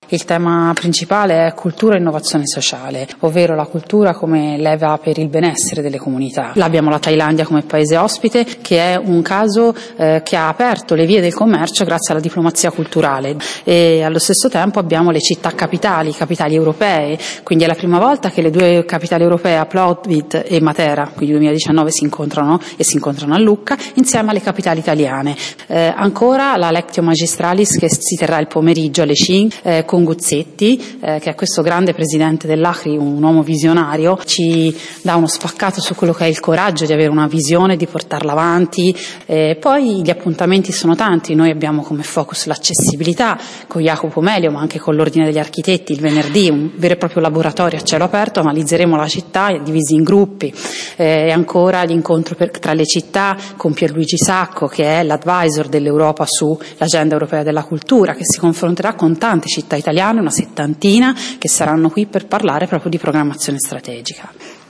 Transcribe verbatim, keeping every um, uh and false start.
Il tema principale è cultura e innovazione sociale, ovvero la cultura come leva per il benessere delle comunità. Là abbiamo la Thailandia come paese ospite, che è un caso eh, che ha aperto le vie del commercio grazie alla diplomazia culturale, e allo stesso tempo abbiamo le città capitali, capitali europee, quindi è la prima volta che le due capitali europee, Plovdiv e Matera, quindi duemiladiciannove, si incontrano e si incontrano a Lucca insieme alle capitali italiane. Eh, ancora la Lectio Magistralis che si terrà il pomeriggio alle cinque eh, con Guzzetti, eh, che è questo grande presidente dell'A C R I, un uomo visionario, ci dà uno spaccato su quello che è il coraggio di avere una visione, di portarla avanti. Eh, poi gli appuntamenti sono tanti, noi abbiamo come focus l'accessibilità con Jacopo Melio, ma anche con l'Ordine degli Architetti il venerdì, un vero e proprio laboratorio a cielo aperto, analizzeremo la città divisi in gruppi, eh, e ancora l'incontro per, tra le città con Pierluigi Sacco, che è l'advisor dell'Europa sull'agenda europea della cultura, che si confronterà con tante città italiane, una settantina, che saranno qui per parlare proprio di programmazione strategica.